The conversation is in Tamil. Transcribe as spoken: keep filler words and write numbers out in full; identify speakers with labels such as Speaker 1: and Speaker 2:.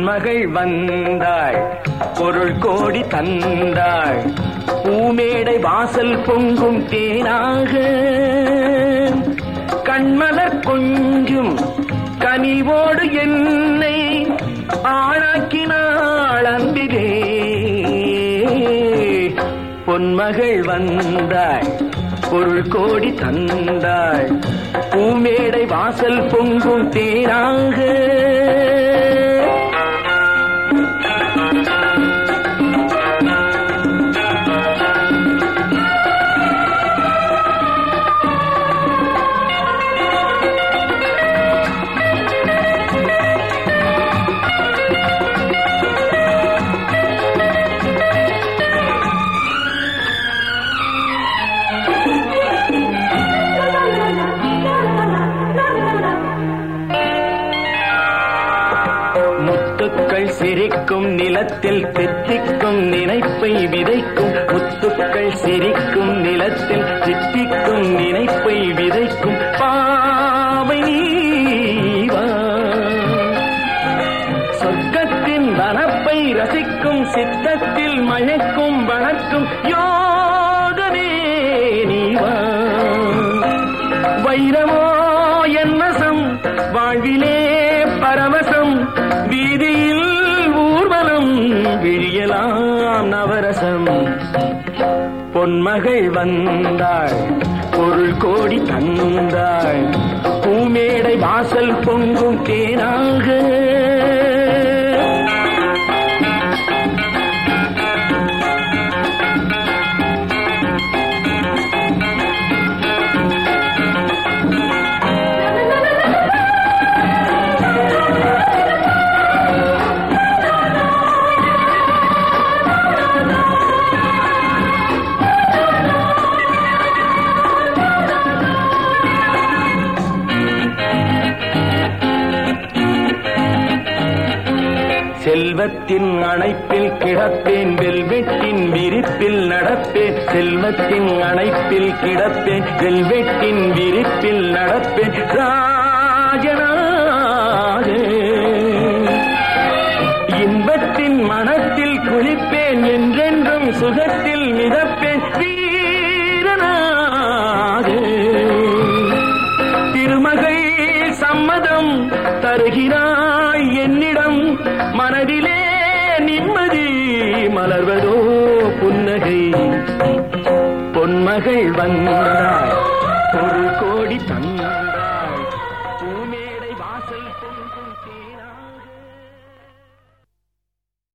Speaker 1: பொன்மகள் வந்தாள் பொருள் கோடி தந்தாள் பூமேடை வாசல் பொங்கும் தேனாக கண்மலர் கொஞ்சும் கனிவோடு என்னை ஆளாக்கினாள் அன்பிலே. பொன்மகள் வந்தாள் பொருள் கோடி தந்தாள் பூமேடை வாசல் பொங்கும் தேனாக. முத்துக்கள் சிரிக்கும் நிலத்தில் தித்திக்கும் நினைப்பை விதைக்கும் முத்துக்கள் சிரிக்கும் நிலத்தில் தித்திக்கும் நினைப்பை விதைக்கும் பாவை நீவா. சொர்க்கத்தின் வனப்பை ரசிக்கும் சித்தத்தில் மயக்கும் வளர்க்கும் யோகமே நீவா. வைரமோ என்னசம் வாழ்விலே பரவசம் வீதியில் ஊர்வலம் விழியலாம் நவரசம். பொன்மகள் வந்தாள் பொருள் கோடி தந்தாள் பூமேடை வாசல் பொங்கும் தேனாக. செல்வத்தின் அணைப்பில் கிடப்பேன் வெல்வெட்டின் விரிப்பில் நடப்பேன். செல்வத்தின் அணைப்பில் கிடப்பேன் வெல்வெட்டின் விரிப்பில் நடப்பேன் ராஜனாக. இன்பத்தின் மனத்தில் குளிப்பேன் என்றென்றும் சுகத்தில் மிதப்பேன் வீரனாக. திருமகள் சம்மதம் தருகிறாய் என்னிடம் மனதிலே நிம்மதி மலர்வதோ புன்னகை. பொன்மகள் வந்தாள் பொருள் கோடி தந்தாள் பூமேடை வாசல் பொங்கும் தேனாக.